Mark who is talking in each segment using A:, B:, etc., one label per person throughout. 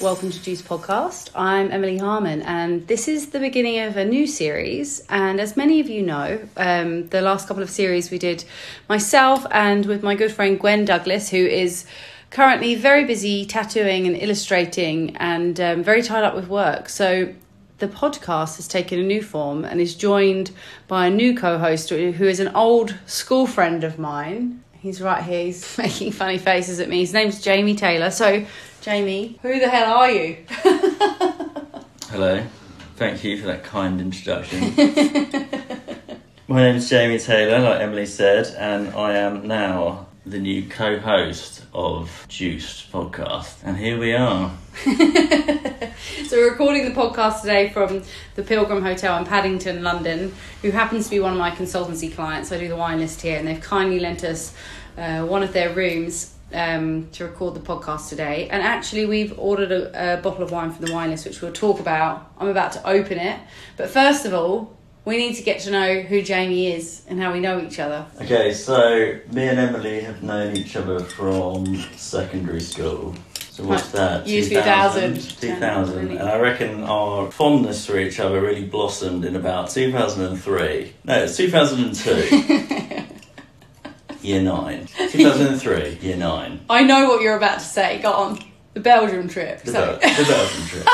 A: welcome to Juice Podcast. I'm Emily Harmon, and this is the beginning of a new series. And as many of you know, the last couple of series we did myself and with my good friend Gwen Douglas, who is currently very busy tattooing and illustrating and very tied up with work. So the podcast has taken a new form and is joined by a new co-host who is an old school friend of mine. He's right here. He's making funny faces at me. His name's Jamie Taylor. So, Jamie, who the hell are you?
B: Hello. Thank you for that kind introduction. My name's Jamie Taylor, like Emily said, and I am now the new co-host of Juiced Podcast. And here we are.
A: So we're recording the podcast today from the Pilgrim Hotel in Paddington, London, who happens to be one of my consultancy clients. I do the wine list here, and they've kindly lent us one of their rooms to record the podcast today. And actually we've ordered a bottle of wine from the wine list, which we'll talk about. I'm about to open it. But first of all, we need to get to know who Jamie is and how we know each other.
B: Okay, so me and Emily have known each other from secondary school. So what's that?
A: Year 2000.
B: 2000. And I reckon our fondness for each other really blossomed in about 2003. No, it's 2002. Year 9. 2003, year 9.
A: I know what you're about to say. Go on. The Belgium trip.
B: The Belgium trip.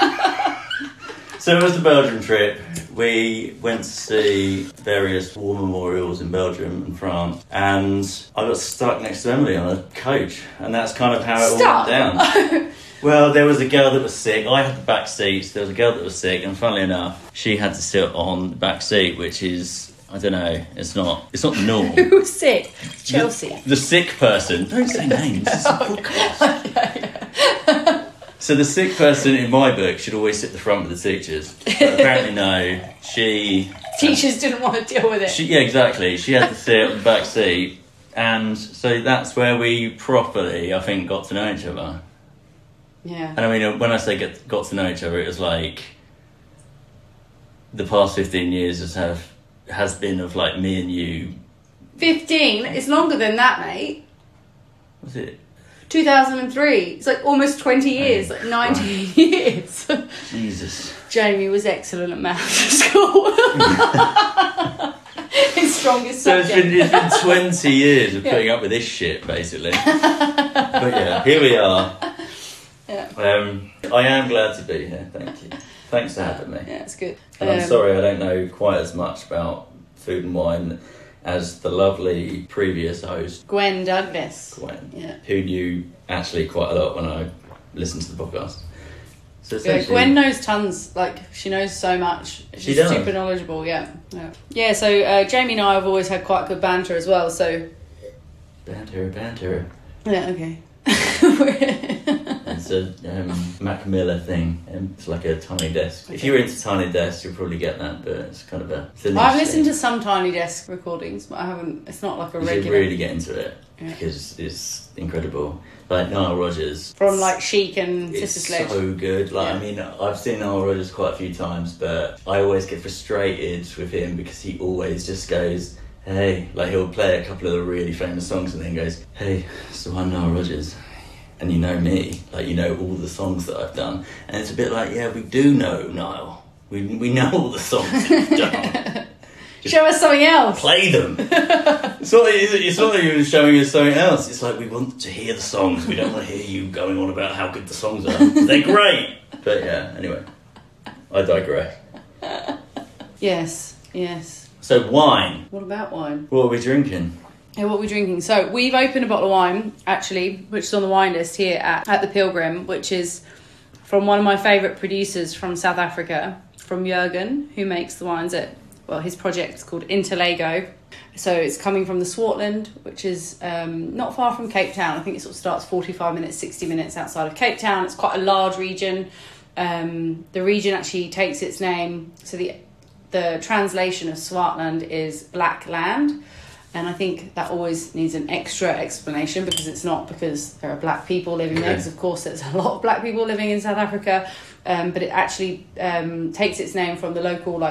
B: So it was the Belgium trip. We went to see various war memorials in Belgium and France, and I got stuck next to Emily on a coach, and that's kind of how it all went down. Well, there was a girl that was sick. I had the back seats. There was a girl that was sick, and funnily enough, she had to sit on the back seat, which is, I don't know, it's not the norm.
A: Who was sick? Chelsea.
B: The sick person. Don't say names. It's a podcast.
A: Yeah.
B: So the sick person in my book should always sit at the front with the teachers. But apparently no,
A: Teachers didn't want to deal with it.
B: Yeah, exactly. She had to sit on the back seat. And so that's where we properly, I think, got to know each other.
A: Yeah.
B: And I mean, when I say got to know each other, it was like the past 15 years has been of like me and you. 15?
A: It's longer than that, mate.
B: Was it?
A: 2003. It's like almost 20 years, like 19 years.
B: Jesus.
A: Jamie was excellent at maths at school. His strongest subject.
B: So it's been 20 years of putting up with this shit, basically. But yeah, here we are.
A: Yeah.
B: I am glad to be here, thank you. Thanks for having me.
A: Yeah, it's good.
B: And I'm sorry I don't know quite as much about food and wine as the lovely previous host,
A: Gwen Douglas.
B: Gwen, who knew actually quite a lot when I listened to the podcast. So
A: Gwen knows tons, like she knows so much. She's super knowledgeable, yeah. So Jamie and I have always had quite good banter as well, so...
B: Banter.
A: Yeah, okay.
B: It's a Mac Miller thing. It's like a Tiny Desk. Okay. If you're into Tiny Desk, you'll probably get that, but it's kind of I've
A: listened to some Tiny Desk recordings, but I haven't. It's not like a regular.
B: You should really get into it because it's incredible. Like Nile Rodgers
A: from like Chic and Sister Sledge.
B: It's so good. I mean, I've seen Nile Rodgers quite a few times, but I always get frustrated with him because he always just goes, "Hey," like he'll play a couple of the really famous songs and then goes, "Hey, so I'm Nile Rodgers. And you know me, like you know all the songs that I've done." And it's a bit like, yeah, we do know Niall. We know all the songs that you've done.
A: Show us something else.
B: Play them. It's not like you're showing us something else. It's like we want to hear the songs. We don't want to hear you going on about how good the songs are. They're great. But yeah, anyway, I digress.
A: Yes.
B: So wine.
A: What about wine?
B: What are we drinking?
A: Yeah, what we're drinking. So we've opened a bottle of wine, actually, which is on the wine list here at the Pilgrim, which is from one of my favourite producers from South Africa, from Jurgen, who makes the wines his project is called Interlago. So it's coming from the Swartland, which is not far from Cape Town. I think it sort of starts 45 minutes, 60 minutes outside of Cape Town. It's quite a large region. The region actually takes its name, so the translation of Swartland is Black Land. And I think that always needs an extra explanation because it's not because there are black people living there, because of course there's a lot of black people living in South Africa, but it actually takes its name from the local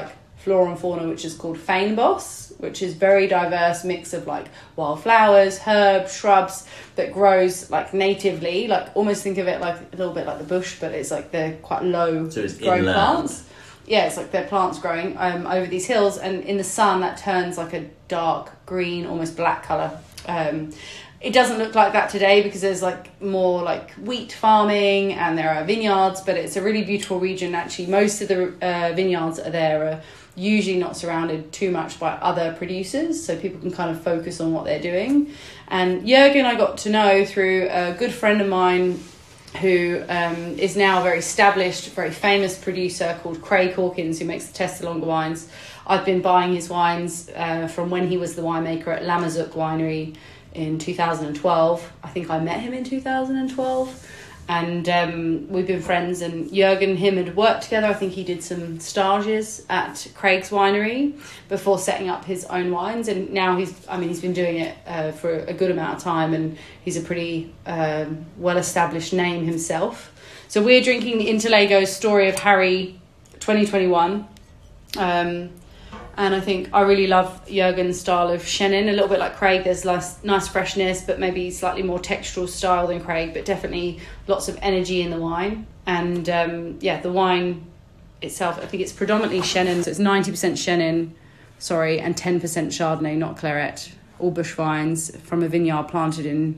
A: flora and fauna, which is called Feinboss, which is very diverse mix of like wildflowers, herbs, shrubs that grows like natively, like almost think of it like a little bit like the bush, but it's like they're quite low growing plants. Yeah, it's like they're plants growing over these hills, and in the sun that turns like a dark green, almost black colour. It doesn't look like that today because there's like more like wheat farming and there are vineyards, but it's a really beautiful region. Actually, most of the vineyards that are there are usually not surrounded too much by other producers, so people can kind of focus on what they're doing. And Jürgen I got to know through a good friend of mine who is now a very established, very famous producer called Craig Hawkins, who makes the Tessalonga wines. I've been buying his wines from when he was the winemaker at Lamazuk Winery in 2012. I think I met him in 2012, and we've been friends. And Jürgen and him had worked together. I think he did some stages at Craig's winery before setting up his own wines, and now he's been doing it for a good amount of time, and he's a pretty well-established name himself. So we're drinking the Interlagos Story of Harry 2021. And I think I really love Jürgen's style of Chenin, a little bit like Craig. There's nice freshness, but maybe slightly more textural style than Craig, but definitely lots of energy in the wine. And the wine itself, I think it's predominantly Chenin, so it's 90% Chenin, and 10% Chardonnay, not Claret. All bush vines from a vineyard planted in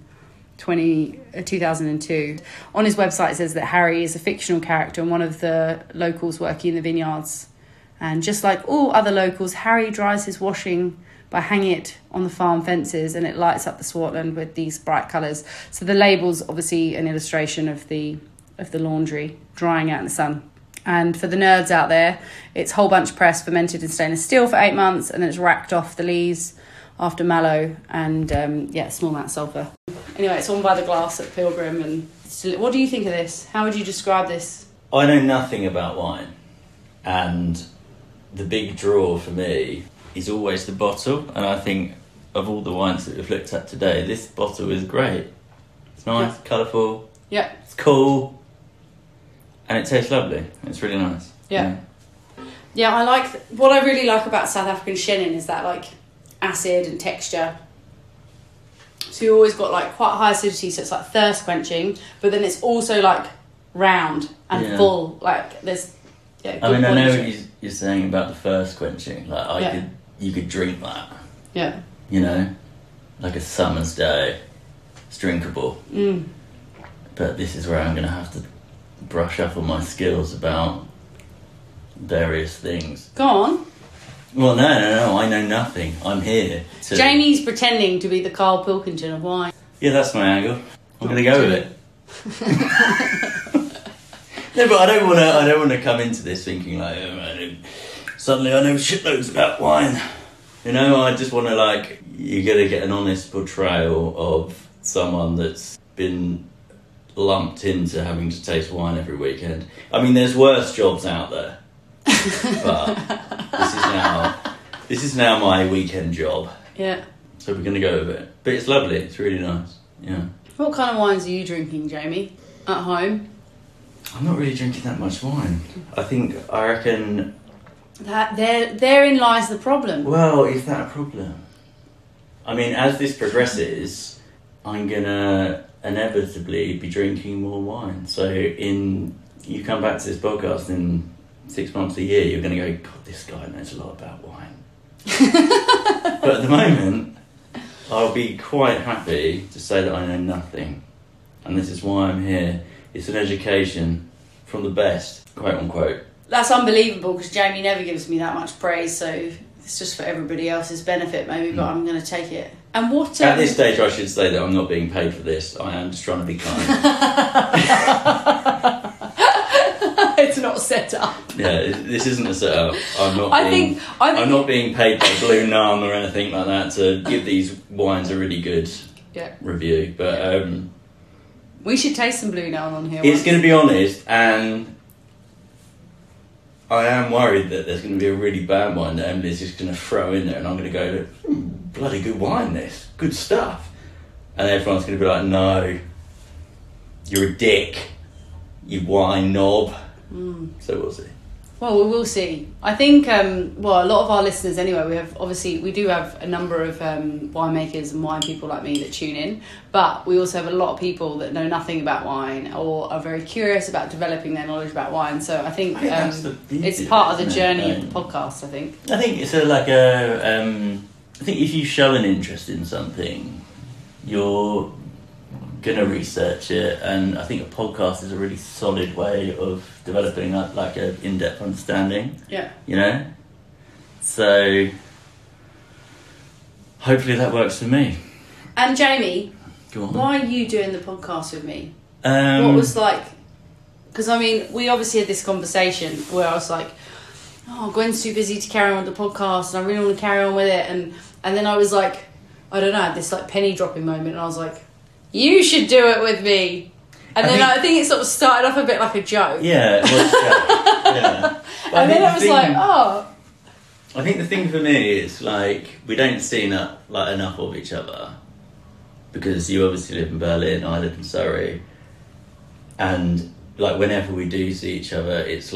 A: 2002. On his website it says that Harry is a fictional character and one of the locals working in the vineyards. And just like all other locals, Harry dries his washing by hanging it on the farm fences, and it lights up the Swartland with these bright colours. So the label's obviously an illustration of the laundry drying out in the sun. And for the nerds out there, it's whole bunch pressed, fermented in stainless steel for 8 months, and then it's racked off the lees after mallow and small amount of sulphur. Anyway, it's on by the glass at Pilgrim. And what do you think of this? How would you describe this?
B: I know nothing about wine, and the big draw for me is always the bottle, and I think of all the wines that we've looked at today, this bottle is great. It's nice, colourful, it's cool, and it tastes lovely. It's really nice.
A: Yeah, I like what I really like about South African Chenin is that like acid and texture. So you always got like quite high acidity, so it's like thirst quenching, but then it's also like round and full. Like there's I
B: know what you're saying about the thirst quenching. Like you could drink that.
A: Yeah.
B: You know, like a summer's day, it's drinkable. But this is where I'm going to have to brush up on my skills about various things.
A: Go on.
B: Well, no, I know nothing. I'm here to...
A: Jamie's pretending to be the Carl Pilkington of wine.
B: Yeah, that's my angle. I'm going to go with it. No, but I don't want to come into this thinking like, suddenly I know shitloads about wine. You know, I just want to you got to get an honest portrayal of someone that's been lumped into having to taste wine every weekend. I mean, there's worse jobs out there, but this is now my weekend job.
A: Yeah.
B: So we're going to go with it. But it's lovely. It's really nice. Yeah.
A: What kind of wines are you drinking, Jamie, at home?
B: I'm not really drinking that much wine. I reckon...
A: Therein lies the problem.
B: Well, is that a problem? I mean, as this progresses, I'm going to inevitably be drinking more wine. So you come back to this podcast in 6 months, a year, you're going to go, God, this guy knows a lot about wine. But at the moment, I'll be quite happy to say that I know nothing. And this is why I'm here. It's an education from the best, quote unquote. That's
A: unbelievable because Jamie never gives me that much praise, so it's just for everybody else's benefit maybe, but I'm going to take it. And what...
B: At this stage I should say that I'm not being paid for this. I am just trying to be kind.
A: It's not set up.
B: Yeah, this isn't a set up. I'm not being paid by Blue Nun or anything like that to give these wines a really good review, but...
A: we should taste some Blue Nun on here.
B: It's going to be honest, and I am worried that there's going to be a really bad wine that Emily's just going to throw in there, and I'm going to go, bloody good wine this, good stuff. And everyone's going to be like, no, you're a dick, you wine knob. So we'll see.
A: Well, we will see. I think, a lot of our listeners anyway, we do have a number of winemakers and wine people like me that tune in, but we also have a lot of people that know nothing about wine or are very curious about developing their knowledge about wine. So I think it's part of the journey of the podcast, I think.
B: I think it's I think if you show an interest in something, you're going to research it, and I think a podcast is a really solid way of developing an in-depth understanding.
A: Yeah.
B: You know? So hopefully that works for me.
A: And Jamie,
B: go on.
A: Why are you doing the podcast with me? What was because I mean, we obviously had this conversation where I was like, oh, Gwen's too busy to carry on with the podcast and I really want to carry on with it, and then I was like, I don't know, I had this penny dropping moment, and I was like, you should do it with me. And I think it sort of started off a bit like a joke.
B: Yeah, it was a joke. Yeah.
A: And then it was
B: I think the thing for me is, we don't see enough of each other. Because you obviously live in Berlin, I live in Surrey. And, whenever we do see each other, it's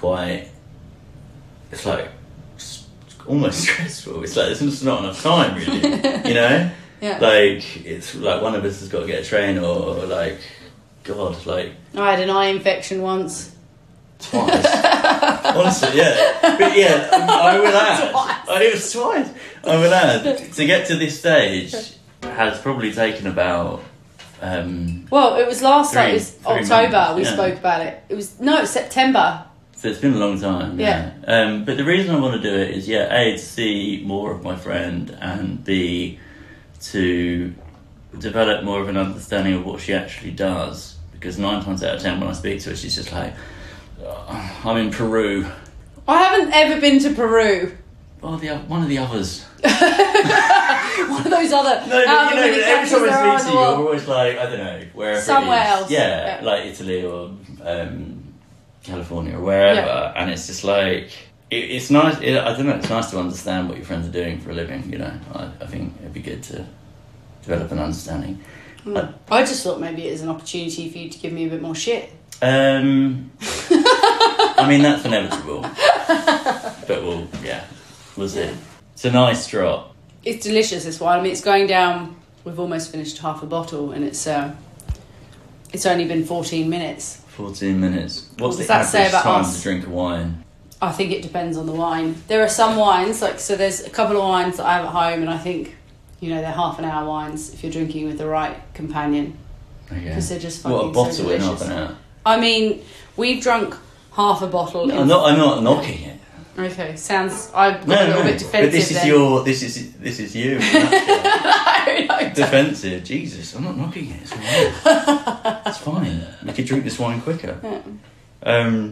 B: almost stressful. It's there's just not enough time, really, you know?
A: Yeah.
B: It's one of us has got to get a train or God,
A: I had an eye infection once.
B: Twice. Honestly, yeah. But yeah, I will add.
A: Twice.
B: It was twice. I will add. To get to this stage has probably taken about...
A: well, it was October
B: months,
A: we spoke about it. It was September.
B: So it's been a long time.
A: Yeah.
B: But the reason I want to do it is, A, to see more of my friend, and B, to develop more of an understanding of what she actually does, because 9 times out of 10 when I speak to her, she's just like, I'm in Peru.
A: I haven't ever been to Peru.
B: Well, one of the others.
A: One of those other...
B: No, but every time I speak to you, you're always I don't know, wherever
A: somewhere else.
B: Yeah, like Italy or California or wherever, and it's just it's nice. I don't know. It's nice to understand what your friends are doing for a living. You know, I think it'd be good to develop an understanding.
A: I just thought maybe it is an opportunity for you to give me a bit more shit.
B: I mean, that's inevitable. But we'll see. It's a nice drop.
A: It's delicious, this wine. I mean, it's going down. We've almost finished half a bottle, and it's only been 14 minutes.
B: 14 minutes. What's the
A: that say
B: average
A: about
B: time
A: us?
B: to drink a wine?
A: I think it depends on the wine. There are some wines, so there's a couple of wines that I have at home, and I think, they're half an hour wines if you're drinking with the right companion.
B: Okay.
A: Because they're just fucking
B: What, a bottle
A: so
B: in
A: delicious.
B: half an hour?
A: I mean, we've drunk half a bottle.
B: No, I'm not knocking it.
A: Okay, sounds... I've got a little bit defensive.
B: But this is you.
A: No.
B: Defensive. Jesus, I'm not knocking it. It's all right. It's fine. You could drink this wine quicker.
A: Yeah.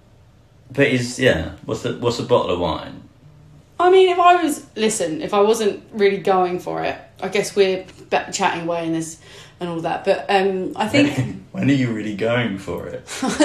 B: But what's a bottle of wine?
A: I mean, if I wasn't really going for it, I guess we're chatting away and all that. But I think...
B: When are you really going for it?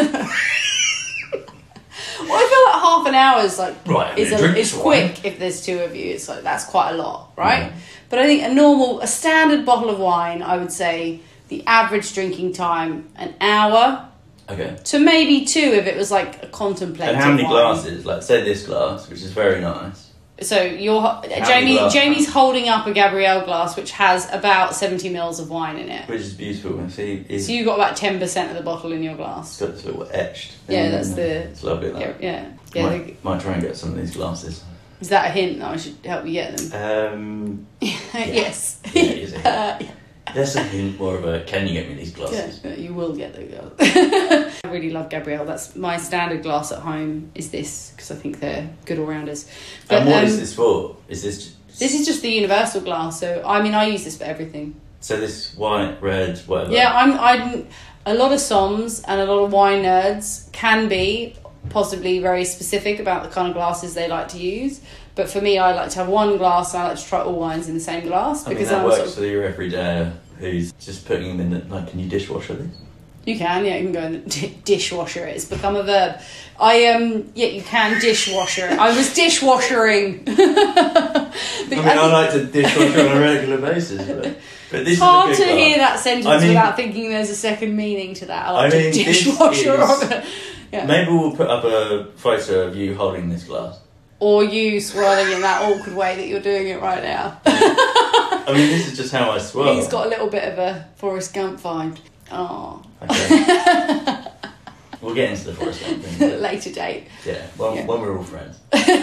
A: Well, I feel like half an hour is
B: right,
A: is quick if there's two of you. It's that's quite a lot, right? Mm. But I think a standard bottle of wine, I would say the average drinking time, an hour.
B: Okay.
A: To maybe 2 if it was a contemplative.
B: And how many
A: wine.
B: glasses? Say this glass, which is very nice.
A: So Jamie's holding up a Gabrielle glass which has about 70 mils of wine in it.
B: Which is beautiful. So
A: you've got about 10% of the bottle in your glass.
B: It's got this little etched.
A: Yeah, that's
B: It's lovely. That.
A: Yeah.
B: Might try and get some of these glasses.
A: Is that a hint that I should help you get them? Yes.
B: Yeah, it is a hint. There's a hint more of a, can you get me these glasses?
A: Yeah, you will get those glasses. I really love Gabrielle. That's my standard glass at home is this, because I think they're good all-rounders. But,
B: and what is this for? Is this...
A: This is just the universal glass, so I use this for everything.
B: So this white, red, whatever?
A: Yeah, I'm a lot of somms and a lot of wine nerds can be possibly very specific about the kind of glasses they like to use. But for me, I like to have one glass and I like to try all wines in the same glass. Because
B: that works for your everyday who's just putting them in can you dishwasher these?
A: You can, you can go in the dishwasher. It's become a verb. You can dishwasher it. I was dishwashering. But
B: I like to dishwasher on a regular basis, but this
A: it's hard
B: is a
A: to
B: good
A: hear
B: glass.
A: that sentence without thinking there's a second meaning to that. I like
B: this
A: to dishwasher
B: is-
A: on it. Yeah.
B: Maybe we'll put up a photo of you holding this glass.
A: Or you swirling in that awkward way that you're doing it right now.
B: I mean, this is just how I swirl.
A: He's got a little bit of a Forrest Gump vibe. Oh.
B: Okay. We'll get into the Forrest Gump thing.
A: Later date.
B: Yeah, when we're all friends.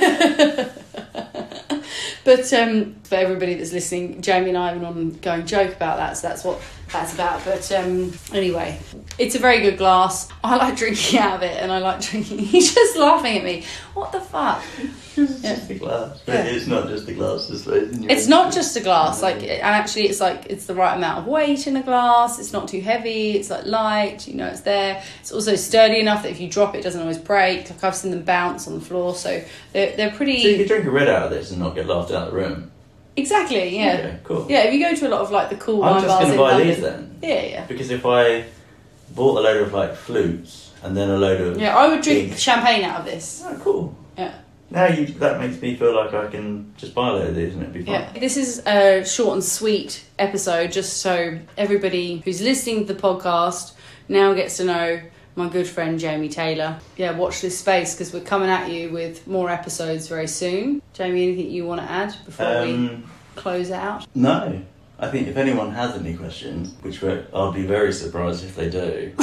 A: But for everybody that's listening, Jamie and I have an ongoing joke about that, so that's what that's about. But anyway, it's a very good glass. I like drinking out of it, and I like drinking. He's just laughing at me. What the fuck?
B: It's just a glass. But it's not just a glass, I suppose.
A: It's not just a glass, and actually it's the right amount of weight in a glass. It's not too heavy. It's light. It's there. It's also sturdy enough that if you drop it, it doesn't always break. Like I've seen them bounce on the floor, so they're pretty.
B: So you could drink a red out of this and not get laughed out of the room.
A: Exactly. Yeah.
B: Okay, cool.
A: Yeah. If you go to a lot of the cool
B: I'm
A: wine
B: just
A: bars
B: going to
A: in
B: buy
A: London,
B: these then.
A: Yeah.
B: Because if I bought a load of flutes and then a load of
A: Yeah, I would drink champagne out of this.
B: Oh, cool.
A: Yeah.
B: Now that makes me feel like I can just buy a load of these and it'd be fine.
A: Yeah, this is a short and sweet episode, just so everybody who's listening to the podcast now gets to know my good friend Jamie Taylor. Yeah, watch this space because we're coming at you with more episodes very soon. Jamie, anything you want to add before we close out?
B: No. I think if anyone has any questions, which I'll be very surprised if they do.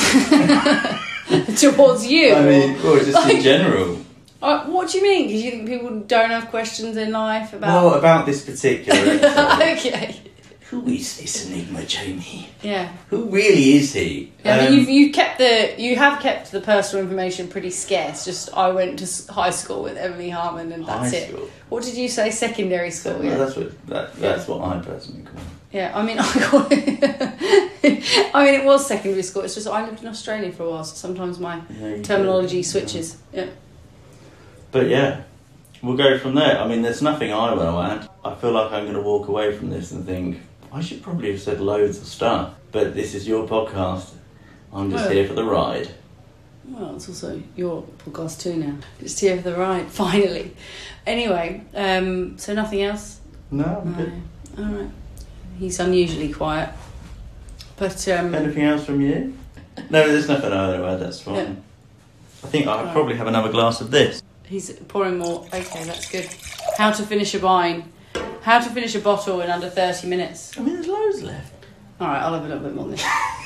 A: Towards you?
B: Or just in general.
A: What do you mean? Because you think people don't have questions in life about...
B: Well, about this particular episode.
A: Okay.
B: Who is this Enigma Jamie?
A: Yeah.
B: Who really is he?
A: Yeah, you have kept the personal information pretty scarce. Just I went to high school with Emily Harmon, and that's it.
B: School.
A: What did you say? Secondary school.
B: Yeah,
A: Yeah.
B: that's what I personally call it.
A: Yeah, I mean, I call it. I mean, it was secondary school. It's just I lived in Australia for a while, so sometimes my terminology switches. Yeah.
B: But yeah, we'll go from there. I mean, there's nothing I want to add. I feel like I'm going to walk away from this and think, I should probably have said loads of stuff. But this is your podcast. I'm just here for the ride.
A: Well, it's also your podcast too now. Just here for the ride, finally. Anyway, so nothing else?
B: No, I'm good.
A: All right. He's unusually quiet. But
B: anything else from you? No, there's nothing I want to add. That's fine.
A: Yeah.
B: I think I'll probably have another glass of this.
A: He's pouring more. Okay, that's good. How to finish a wine. How to finish a bottle in under 30 minutes.
B: I mean, there's loads left.
A: All right, I'll have a little bit more than this.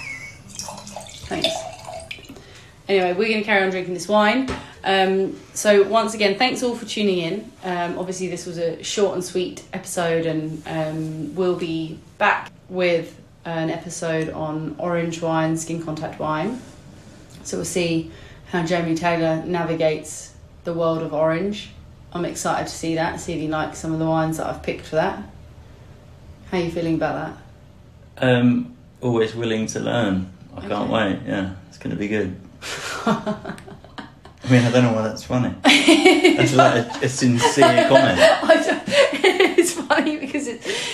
A: Thanks. Anyway, we're going to carry on drinking this wine. So once again, thanks all for tuning in. Obviously, this was a short and sweet episode, and we'll be back with an episode on orange wine, skin contact wine. So we'll see how Jamie Taylor navigates the world of orange. I'm excited to see that, see if he likes some of the wines that I've picked for that. How are you feeling about that?
B: Always willing to learn. I can't wait. Yeah, it's going to be good. I mean, I don't know why that's funny. That's like a sincere comment.
A: It's funny because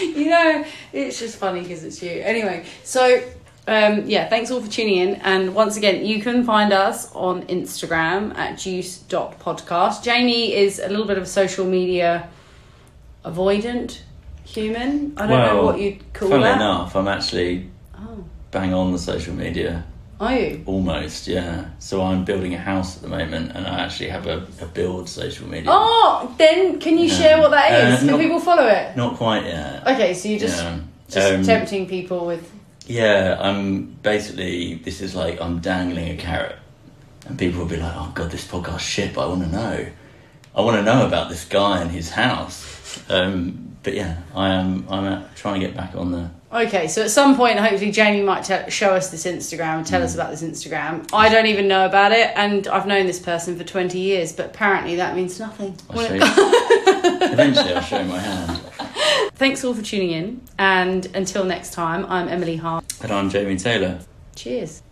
A: it's just funny because it's you. Anyway, so thanks all for tuning in. And once again, you can find us on Instagram at juice.podcast. Jamie is a little bit of a social media avoidant human. I don't know what you'd call that.
B: Funnily enough, I'm actually bang on the social media.
A: Are you?
B: Almost, yeah. So I'm building a house at the moment, and I actually have a build social media.
A: Oh, then can you share what that is? Can people follow it?
B: Not quite yet.
A: Okay, so you're just tempting people with...
B: Yeah, this is like I'm dangling a carrot, and people will be like, oh God, this podcast's shit, but I want to know. I want to know about this guy and his house. But yeah, I'm trying to get back on the...
A: Okay, so at some point, hopefully Jamie might show us this Instagram, tell us about this Instagram. I don't even know about it, and I've known this person for 20 years, but apparently that means nothing.
B: Eventually I'll show my hand.
A: Thanks all for tuning in, and until next time, I'm Emily Hart.
B: And I'm Jamie Taylor.
A: Cheers.